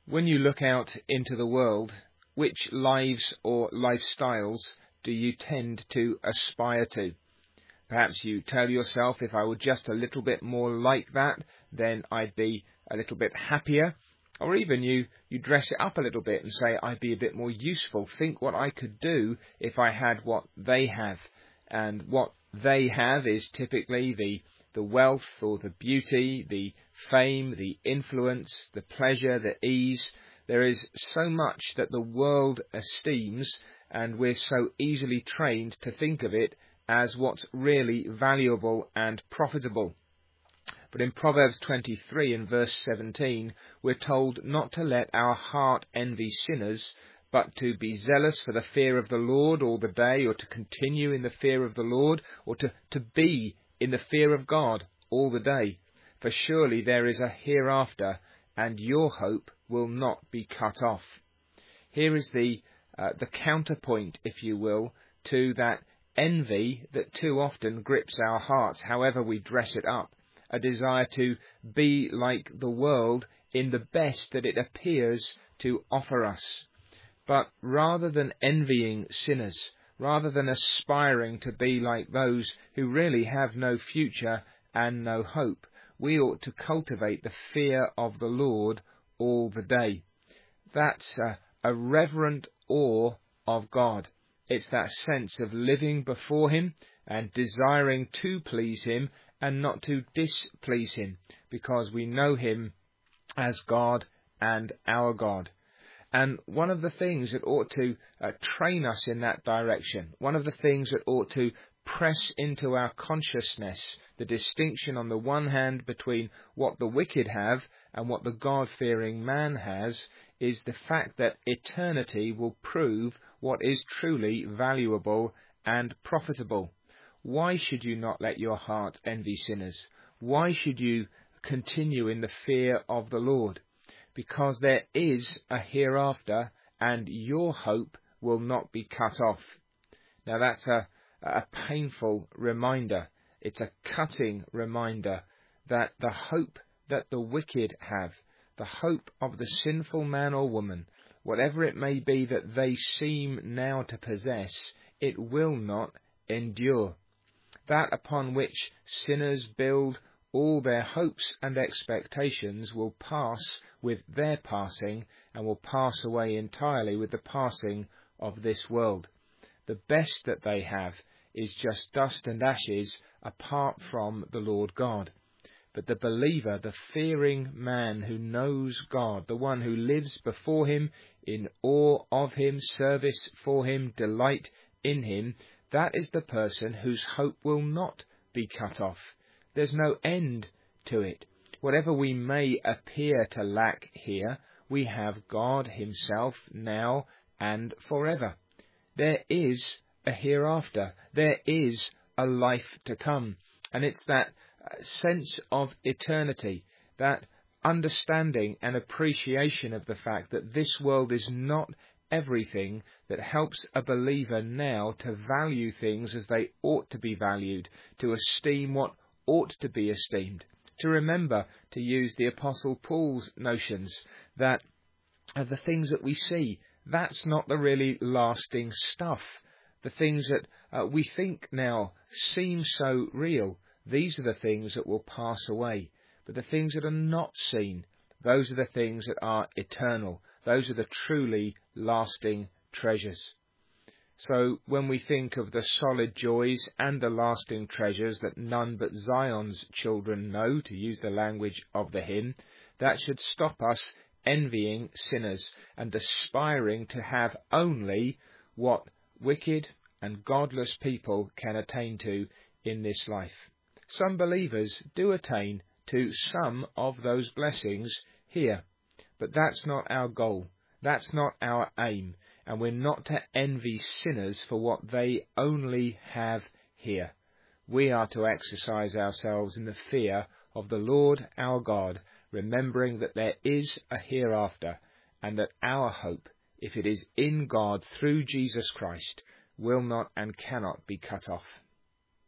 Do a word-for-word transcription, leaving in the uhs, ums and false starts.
When you look out into the world, which lives or lifestyles do you tend to aspire to? Perhaps you tell yourself, if I were just a little bit more like that, then I'd be a little bit happier. Or even you, you dress it up a little bit and say, I'd be a bit more useful. Think what I could do if I had what they have. And what they have is typically the, the wealth or the beauty, the fame, the influence, the pleasure, the ease. There is so much that the world esteems, and we're so easily trained to think of it as what's really valuable and profitable. But in Proverbs twenty-three and verse seventeen, we're told not to let our heart envy sinners, but to be zealous for the fear of the Lord all the day, or to continue in the fear of the Lord, or to, to be in the fear of God all the day. For surely there is a hereafter, and your hope will not be cut off. Here is the uh, the counterpoint, if you will, to that envy that too often grips our hearts, however we dress it up. A desire to be like the world in the best that it appears to offer us. But rather than envying sinners, rather than aspiring to be like those who really have no future and no hope, we ought to cultivate the fear of the Lord all the day. That's a, a reverent awe of God. It's that sense of living before Him and desiring to please Him and not to displease Him, because we know Him as God and our God. And one of the things that ought to uh, train us in that direction, one of the things that ought to press into our consciousness the distinction on the one hand between what the wicked have and what the God-fearing man has, is the fact that eternity will prove what is truly valuable and profitable. Why should you not let your heart envy sinners? Why should you continue in the fear of the Lord? Because there is a hereafter, and your hope will not be cut off. Now that's a, a painful reminder. It's a cutting reminder that the hope that the wicked have, the hope of the sinful man or woman, whatever it may be that they seem now to possess, it will not endure. That upon which sinners build all their hopes and expectations will pass with their passing, and will pass away entirely with the passing of this world. The best that they have is just dust and ashes apart from the Lord God. But the believer, the fearing man who knows God, the one who lives before Him in awe of Him, service for Him, delight in Him, that is the person whose hope will not be cut off. There's no end to it. Whatever we may appear to lack here, we have God Himself now and forever. There is a hereafter. There is a life to come. And it's that sense of eternity, that understanding and appreciation of the fact that this world is not everything, that helps a believer now to value things as they ought to be valued, to esteem what ought to be esteemed, to remember, to use the Apostle Paul's notions, that uh, the things that we see, that's not the really lasting stuff. The things that uh, we think now seem so real, these are the things that will pass away. But the things that are not seen, those are the things that are eternal. Those are the truly lasting treasures. So when we think of the solid joys and the lasting treasures that none but Zion's children know, to use the language of the hymn, that should stop us envying sinners and aspiring to have only what wicked and godless people can attain to in this life. Some believers do attain to some of those blessings here, but that's not our goal. That's not our aim, and we're not to envy sinners for what they only have here. We are to exercise ourselves in the fear of the Lord our God, remembering that there is a hereafter, and that our hope, if it is in God through Jesus Christ, will not and cannot be cut off.